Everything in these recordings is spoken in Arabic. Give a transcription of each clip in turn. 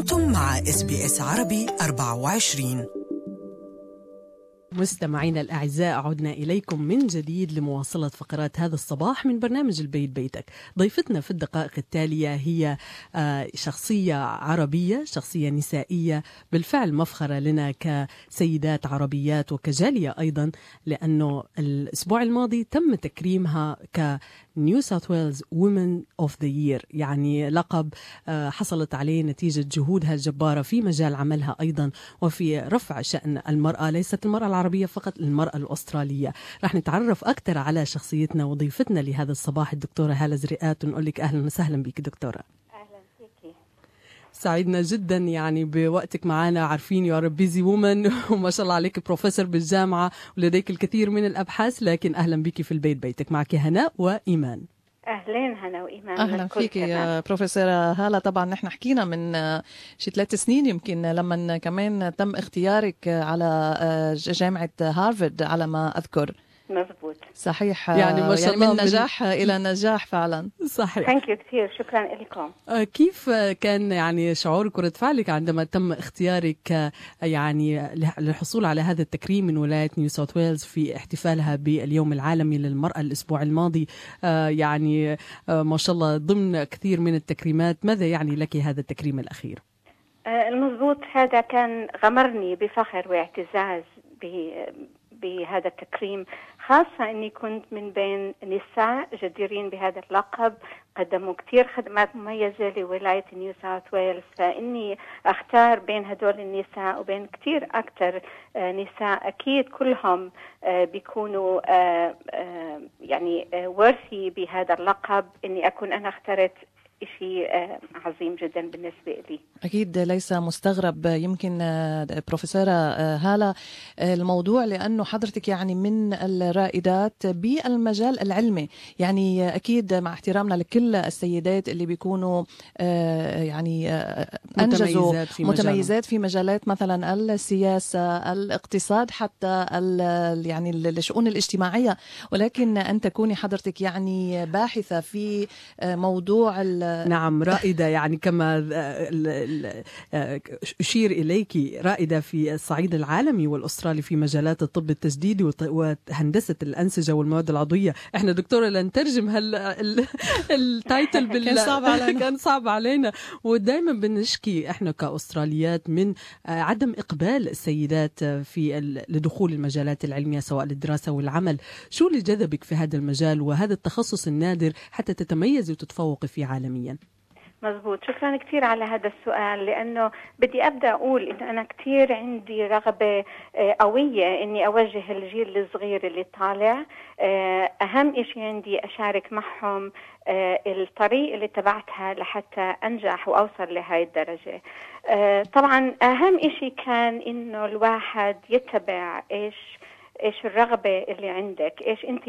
أنتم مع SBS عربي 24. مستمعينا الأعزاء، عدنا إليكم من جديد لمواصلة فقرات هذا الصباح من برنامج البيت بيتك. ضيفتنا في الدقائق التالية هي شخصية عربية، شخصية نسائية بالفعل مفخرة لنا كسيدات عربيات وكجالية أيضا، لأنه الأسبوع الماضي تم تكريمها كنيو ساوث ويلز وومن أوف ذا يير، يعني لقب حصلت عليه نتيجة جهودها الجبارة في مجال عملها أيضا وفي رفع شأن المرأة، ليست المرأة العربية فقط، المرأة الأسترالية. رح نتعرف أكثر على شخصيتنا وضيفتنا لهذا الصباح الدكتورة هالة زريقات، ونقول لك أهلا وسهلا بك دكتورة. أهلا فيكي. سعيدنا جدا يعني بوقتك معنا، عارفين يو ار بيزي وومن وما شاء الله عليك بروفيسور بالجامعة ولديك الكثير من الأبحاث، لكن أهلا بك في البيت بيتك. معك هناء وإيمان. أهلين هنا وإيمان. أهلا فيك يا بروفيسورة هالة. طبعا نحن حكينا من شي 3 سنين يمكن لما كمان تم اختيارك على جامعة هارفارد على ما أذكر. مزبوط صحيح، يعني ما شاء الله من نجاح إلى نجاح فعلا. صحيح. ثانك يو كثير، شكرا لكم. كيف كان يعني شعورك ورد فعلك عندما تم اختيارك يعني للحصول على هذا التكريم من ولاية نيو ساوث ويلز في احتفالها باليوم العالمي للمرأة الأسبوع الماضي؟ يعني ما شاء الله ضمن كثير من التكريمات، ماذا يعني لك هذا التكريم الأخير؟ المضبوط، هذا كان غمرني بفخر واعتزاز بهذا التكريم، خاصة أني كنت من بين نساء جديرين بهذا اللقب قدموا كتير خدمات مميزة لولاية نيو ساوث ويلز، فإني أختار بين هدول النساء وبين كتير أكتر نساء أكيد كلهم بيكونوا يعني worthy بهذا اللقب، إني أكون أنا اخترت شيء عظيم جدا بالنسبة لي. أكيد ليس مستغرب يمكن بروفيسورة هالة الموضوع، لأنه حضرتك يعني من الرائدات بالمجال العلمي، يعني أكيد مع احترامنا لكل السيدات اللي بيكونوا يعني أنجزوا متميزات في مجالات مثلا السياسة، الاقتصاد، حتى يعني الشؤون الاجتماعية، ولكن أن تكوني حضرتك يعني باحثة في موضوع نعم، رائدة يعني كما أشير إليك، رائدة في الصعيد العالمي والأسترالي في مجالات الطب التجديدي وهندسة الأنسجة والمواد العضوية. إحنا دكتورة لنترجم التايتل كان صعب علينا، ودائما بنشكي إحنا كأستراليات من عدم إقبال السيدات في لدخول المجالات العلمية سواء للدراسة والعمل. شو اللي جذبك في هذا المجال وهذا التخصص النادر حتى تتميزي وتتفوقي فيه عالميا؟ مزبوط، شكرا كثير على هذا السؤال، لأنه بدي أبدأ أقول إن أنا كثير عندي رغبة قوية إني أوجه الجيل الصغير اللي طالع. أهم إشي عندي أشارك معهم الطريق اللي تبعتها لحتى أنجح وأوصل لهاي الدرجة. طبعا أهم إشي كان إنه الواحد يتبع إيش الرغبة اللي عندك، إيش أنت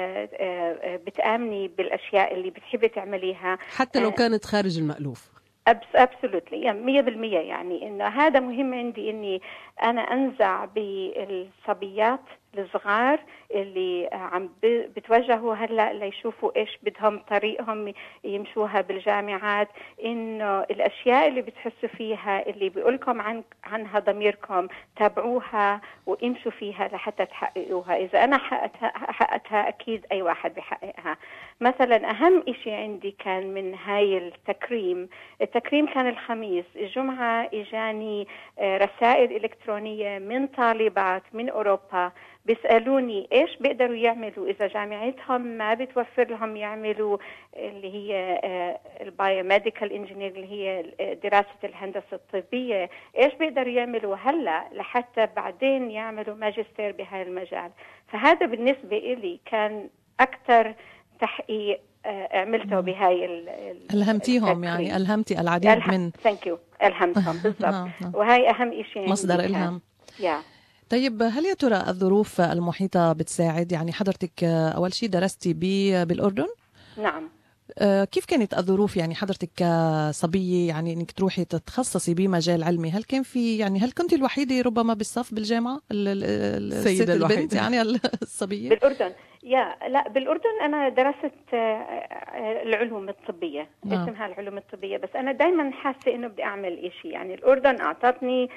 بتآمني بالأشياء اللي بتحبي تعمليها حتى لو كانت خارج المألوف. absolutely 100%. يعني إنه هذا مهم عندي، إني أنا أنزع بالصبيات الصغار اللي عم بتوجهوا هلا ليشوفوا ايش بدهم طريقهم يمشوها بالجامعات، انه الاشياء اللي بتحسوا فيها اللي بيقولكم عنها ضميركم تابعوها وامشوا فيها لحتى تحققوها. اذا انا حققتها اكيد اي واحد بيحققها. مثلا اهم اشي عندي كان من هاي التكريم كان الخميس، الجمعة اجاني رسائل الكترونية من طالبات من اوروبا بيسألوني إيش بيقدروا يعملوا إذا جامعتهم ما بتوفر لهم يعملوا اللي هي البايوميديكال انجينير اللي هي دراسة الهندسة الطبية، إيش بيقدروا يعملوا هلا لحتى بعدين يعملوا ماجستير بهذا المجال. فهذا بالنسبة إلي كان أكثر تحقيق عملته بهاي ألهمتيهم، يعني ألهمتي العديد من ثانك يو ألهمتهم بالضبط. وهي أهم شيء مصدر إلهام. طيب، هل يا ترى الظروف المحيطة بتساعد؟ يعني حضرتك أول شيء درستي بالأردن؟ نعم. كيف كانت الظروف يعني حضرتك كصبية يعني إنك تروحي تتخصصي بمجال علمي؟ هل كان في يعني هل كنت الوحيدة ربما بالصف بالجامعة السيدة الوحيدة يعني الصبية بالأردن؟ لا بالأردن أنا درست العلوم الطبية، اسمها العلوم الطبية، بس أنا دايما حاسة إنه بدي أعمل إشي. يعني الأردن أعطتني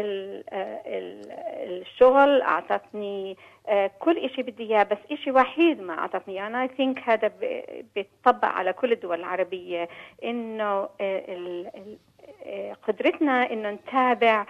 الشغل، أعطتني كل إشي بدي إياه، بس إشي وحيد ما أعطتني. أنا I think هذا بيتطبق على كل الدول العربية، إنه قدرتنا إنه نتابع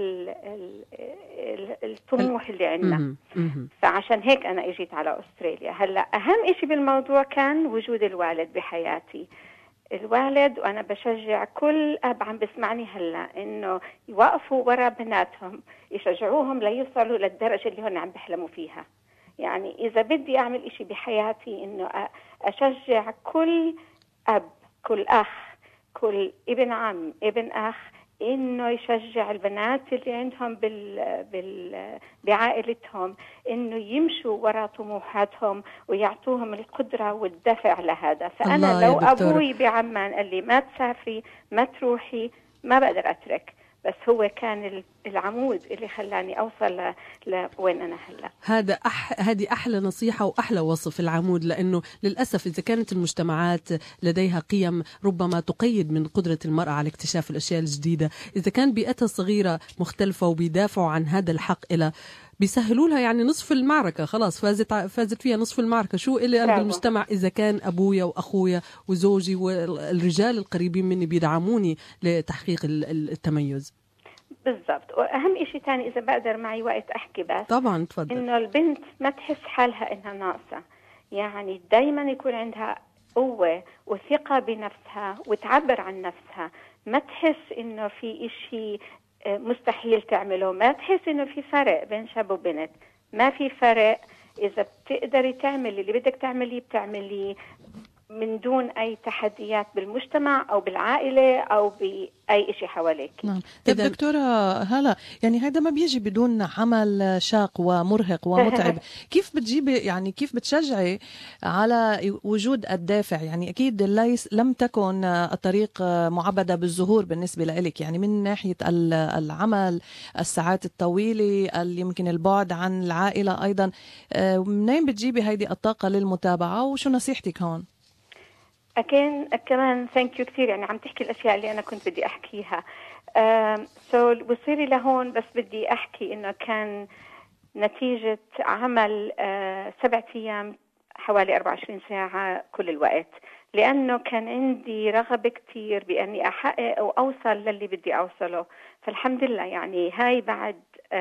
الطموح اللي عندنا. فعشان هيك أنا إجيت على أستراليا. هلأ أهم إشي بالموضوع كان وجود الوالد بحياتي. الوالد، وأنا بشجع كل أب عم بسمعني هلأ إنه يوقفوا ورا بناتهم، يشجعوهم ليوصلوا للدرجة اللي هن عم بيحلموا فيها. يعني إذا بدي أعمل إشي بحياتي إنه أشجع كل أب، كل أخ، كل ابن عم، ابن أخ، إنه يشجع البنات اللي عندهم بعائلتهم إنه يمشوا وراء طموحاتهم ويعطوهم القدرة والدفع لهذا. فأنا لو أبوي بعمان قال لي ما تسافري، ما تروحي، ما بقدر أترك، بس هو كان العمود اللي خلاني أوصل لوين أنا هلأ. هذه أحلى نصيحة وأحلى وصف، العمود، لأنه للأسف إذا كانت المجتمعات لديها قيم ربما تقيد من قدرة المرأة على اكتشاف الأشياء الجديدة، إذا كان بيئتها الصغيرة مختلفة وبيدافعوا عن هذا الحق بيسهلوا لها يعني نصف المعركة، خلاص فازت فيها نصف المعركة. شو إلي أنا بالمجتمع إذا كان أبويا وأخويا وزوجي والرجال القريبين مني بيدعموني لتحقيق التميز. بالضبط. وأهم إشي تاني إذا بقدر معي وقت أحكي بس، طبعا تفضل، إنه البنت ما تحس حالها إنها ناقصة. يعني دايما يكون عندها قوة وثقة بنفسها وتعبر عن نفسها، ما تحس إنه في إشي مستحيل تعمله، ما تحس إنه في فرق بين شاب وبنت، ما في فرق. إذا بتقدري تعملي اللي بدك تعمليه بتعمليه من دون أي تحديات بالمجتمع أو بالعائلة أو بأي شيء حواليك. نعم. دكتورة هلا، يعني هذا ما بيجي بدون عمل شاق ومرهق ومتعب. كيف بتجيبي، يعني كيف بتشجعي على وجود الدافع؟ يعني أكيد لم تكن الطريق معبدة بالزهور بالنسبة لك، يعني من ناحية العمل، الساعات الطويلة، يمكن البعد عن العائلة أيضا. منين بتجيبي هذه الطاقة للمتابعة، وشو نصيحتك هون؟ كمان ثانك يو كثير، يعني عم تحكي الأشياء اللي أنا كنت بدي أحكيها. وصيري لهون بس بدي أحكي إنه كان نتيجة عمل 7 أيام حوالي 24 ساعة كل الوقت، لأنه كان عندي رغبة كثير بأني أحقق وأوصل للي بدي أوصله. فالحمد لله يعني هاي بعد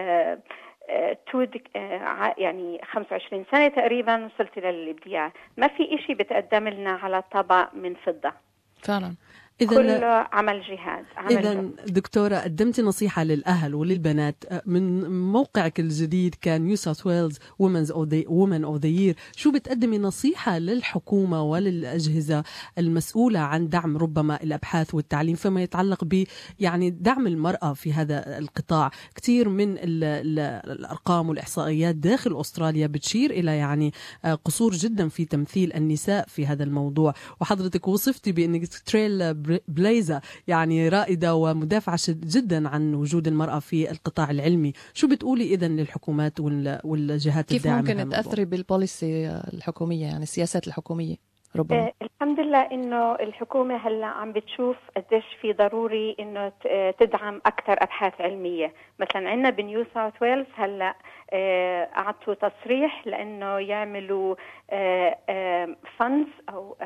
يعني 25 سنة تقريبا وصلت للي بدي إياه. ما في إشي بتقدم لنا على طبق من فضة فعلا، كله عمل جهاد. إذن دكتورة قدمتي نصيحة للأهل وللبنات من موقعك الجديد كان نيو ساوث ويلز وومن أوف ذا يير. شو بتقدمي نصيحة للحكومة وللأجهزة المسؤولة عن دعم ربما الأبحاث والتعليم فيما يتعلق ب يعني دعم المرأة في هذا القطاع؟ كثير من الأرقام والإحصائيات داخل أستراليا بتشير إلى يعني قصور جدا في تمثيل النساء في هذا الموضوع، وحضرتك وصفتي بأنك تريل بليزا يعني رائدة ومدافعة جدا عن وجود المرأة في القطاع العلمي. شو بتقولي إذن للحكومات والجهات الداعمة؟ كيف ممكن تأثري بالبوليسي الحكومية، يعني السياسات الحكومية ربما؟ الحمد لله إنه الحكومة هلا عم بتشوف قديش في ضروري إنه تدعم أكثر أبحاث علمية. مثلا عندنا بنيو ساوث ويلز هلا أعطوا تصريح لأنه يعملوا فندز أو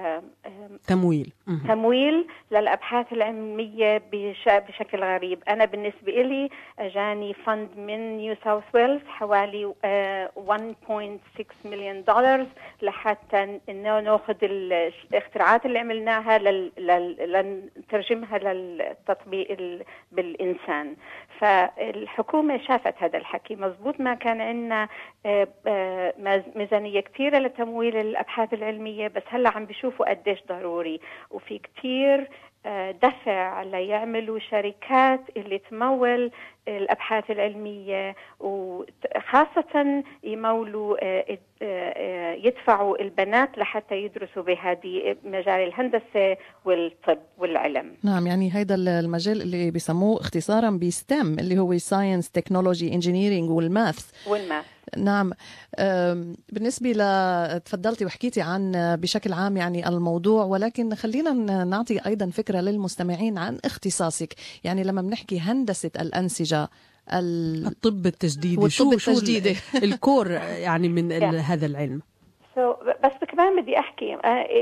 تمويل للأبحاث العلمية بشكل غريب. أنا بالنسبة لي جاني فند من نيو ساوث ويلز حوالي $1.6 مليون لحتى إنه نأخذ الاختراعات اللي عملناها لنترجمها للتطبيق بالإنسان. فالحكومة شافت هذا الحكي مزبوط. ما كان عندنا ميزانية كثيرة لتمويل الأبحاث العلمية، بس هلا عم بيشوفوا قديش ضروري، وفي كثير دفع ليعملوا شركات اللي تمول الأبحاث العلمية، وخاصة يمولوا يدفعوا البنات لحتى يدرسوا بهذه مجال الهندسة والطب والعلم. نعم، يعني هيدا المجال اللي بيسموه اختصارا بستم اللي هو ساينس تكنولوجي انجينيرينج والماث. نعم. بالنسبة تفضلتي وحكيتي عن بشكل عام يعني الموضوع، ولكن خلينا نعطي أيضا فكرة للمستمعين عن اختصاصك. يعني لما بنحكي هندسة الأنسجة، الطب التجديدي، والطب التجديدي الكور يعني من هذا العلم. بس كمان بدي أحكي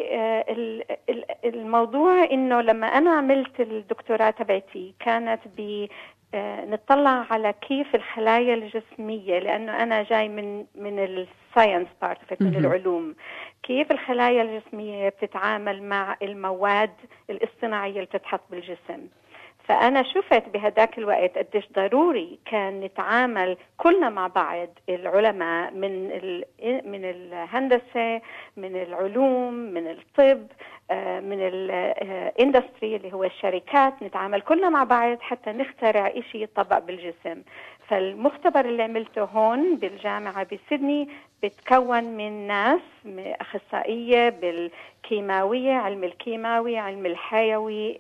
الموضوع إنه لما أنا عملت الدكتوراه تبعتي كانت نطلع على كيف الخلايا الجسمية، لأنه أنا جاي من الساينس بارت، من العلوم، كيف الخلايا الجسمية بتتعامل مع المواد الاصطناعية اللي بتتحط بالجسم. فأنا شفت بهداك الوقت قديش ضروري كان نتعامل كلنا مع بعض، العلماء من الهندسة، من العلوم، من الطب، من الاندستري اللي هو الشركات، نتعامل كلنا مع بعض حتى نخترع إشي يطبق بالجسم. فالمختبر اللي عملته هون بالجامعة بسيدني بتكون من ناس أخصائية بالكيماوية، علم الكيماوي، علم الحيوي،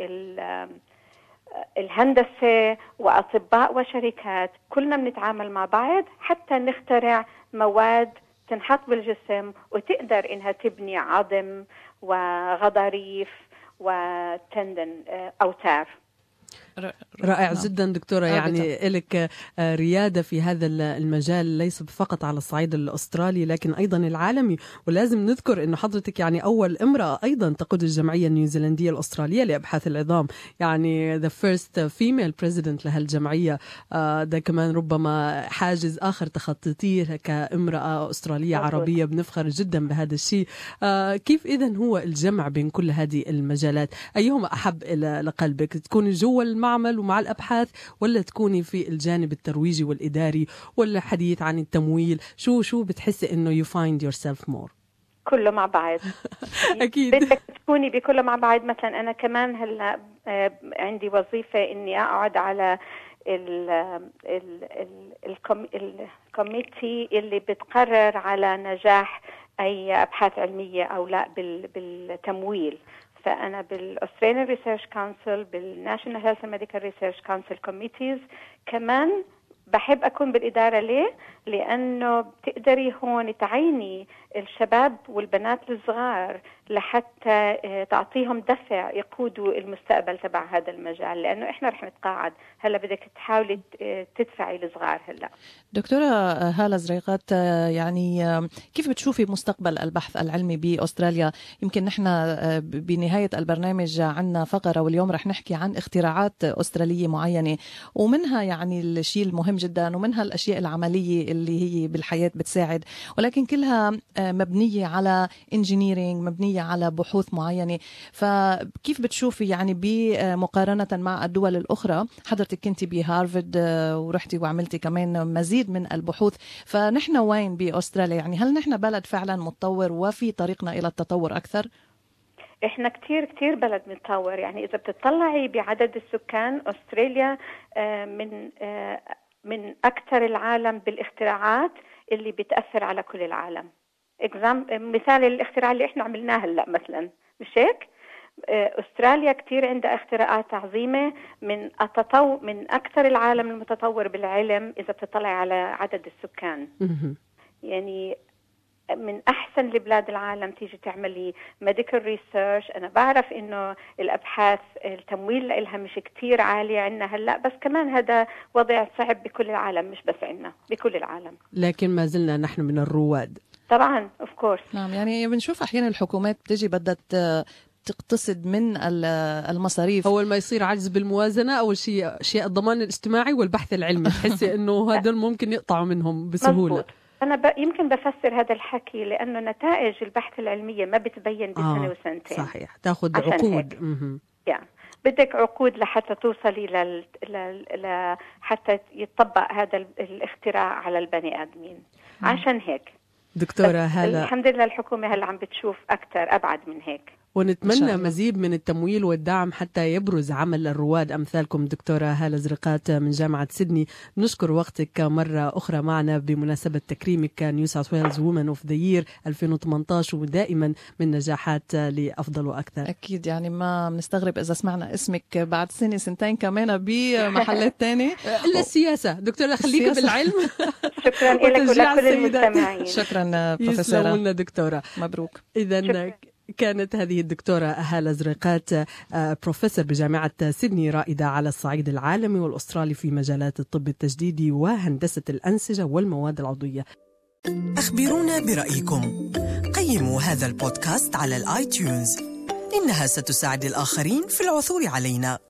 الهندسة، وأطباء وشركات، كلنا بنتعامل مع بعض حتى نخترع مواد تنحط بالجسم وتقدر إنها تبني عظم وغضاريف وتندن أوتار. رائع جدا دكتورة. يعني لك ريادة في هذا المجال ليس فقط على الصعيد الأسترالي لكن أيضا العالمي. ولازم نذكر أنه حضرتك يعني أول امرأة أيضا تقود الجمعية النيوزيلندية الأسترالية لأبحاث العظام، يعني the first female president لهالجمعية. ده كمان ربما حاجز آخر تخطيتيه كامرأة أسترالية عربية، بنفخر جدا بهذا الشيء. كيف إذن هو الجمع بين كل هذه المجالات؟ أيهما أحب لقلبك، تكوني جوا المعمل ومع الأبحاث، ولا تكوني في الجانب الترويجي والإداري، ولا حديث عن التمويل؟ شو بتحسي إنه you find yourself more؟ كله مع بعض. أكيد بدك تكوني بكله مع بعض. مثلا أنا كمان هلا عندي وظيفة إني أقعد على الكوميتي اللي بتقرر على نجاح أي أبحاث علمية أو لا بالتمويل. فأنا بالأستراليان ريسيرش كونسل، بالناشونال هيلث ميديكال ريسيرش كونسل كوميتيز، كمان بحب أكون بالإدارة. ليه؟ لأنه بتقدري هون تعيني الشباب والبنات الصغار لحتى تعطيهم دفع يقودوا المستقبل تبع هذا المجال، لأنه إحنا رح نتقاعد. هلا بدك تحاولي تدفعي الصغار. هلا دكتورة هالة زريقات، يعني كيف بتشوفي مستقبل البحث العلمي بأستراليا؟ يمكن نحن بنهاية البرنامج عنا فقرة، واليوم رح نحكي عن اختراعات أسترالية معينة، ومنها يعني الشيء المهم جدا، ومنها الأشياء العملية اللي هي بالحياة بتساعد، ولكن كلها مبنية على انجينيرينج، مبنية على بحوث معينة. فكيف بتشوفي يعني بمقارنة مع الدول الأخرى؟ حضرتك كنتي بهارفارد ورحتي وعملتي كمان مزيد من البحوث، فنحن وين بأستراليا؟ يعني هل نحن بلد فعلا متطور وفي طريقنا إلى التطور أكثر؟ إحنا كتير بلد متطور. يعني إذا بتطلعي بعدد السكان، أستراليا من أكثر العالم بالاختراعات اللي بتأثر على كل العالم. مثال الاختراع اللي إحنا عملناه هلأ مثلا، مش هيك؟ أستراليا كتير عندها اختراعات عظيمة، من أكثر العالم المتطور بالعلم إذا بتطلع على عدد السكان. يعني من أحسن البلاد العالم تيجي تعملي medical research. أنا بعرف إنه الأبحاث التمويل لها مش كتير عالي عنا هلأ، بس كمان هذا وضع صعب بكل العالم، مش بس عنا، بكل العالم، لكن ما زلنا نحن من الرواد طبعا of course. نعم، يعني بنشوف أحيانا الحكومات بتجي بدها تقتصد من المصاريف. أول ما يصير عجز بالموازنة، أول شيء الضمان الاجتماعي والبحث العلمي، تحسي إنه هذول ممكن يقطعوا منهم بسهولة. مزبوط. أنا يمكن بفسر هذا الحكي لأنه نتائج البحث العلمية ما بتبين بسنة وسنتين. صحيح، تأخذ عقود. بدك عقود لحتى توصلي حتى يتطبق هذا الاختراع على البني آدمين. عشان هيك دكتورة هالة، الحمد لله الحكومة هلا عم بتشوف أكثر أبعد من هيك. ونتمنى مزيد من التمويل والدعم حتى يبرز عمل الرواد أمثالكم دكتورة هالة زرقات من جامعة سيدني. نشكر وقتك مرة أخرى معنا بمناسبة تكريمك نيو ساوث ويلز وومن اوف ذا يير 2018، ودائما من نجاحات لأفضل وأكثر. أكيد يعني ما بنستغرب إذا سمعنا اسمك بعد سنة سنتين كمان بمحلات تانية. إلا السياسة دكتورة، خليك بالعلم. شكرا لك ولكل المستمعين. شكرا بروفيسورة. يسلمونا دكتورة. مبروك. إذن كانت هذه الدكتورة هالة زرقات بروفيسور بجامعة سيدني، رائدة على الصعيد العالمي والأسترالي في مجالات الطب التجديدي وهندسة الأنسجة والمواد العضوية. أخبرونا برأيكم. قيموا هذا البودكاست على الآيتيونز، إنها ستساعد الآخرين في العثور علينا.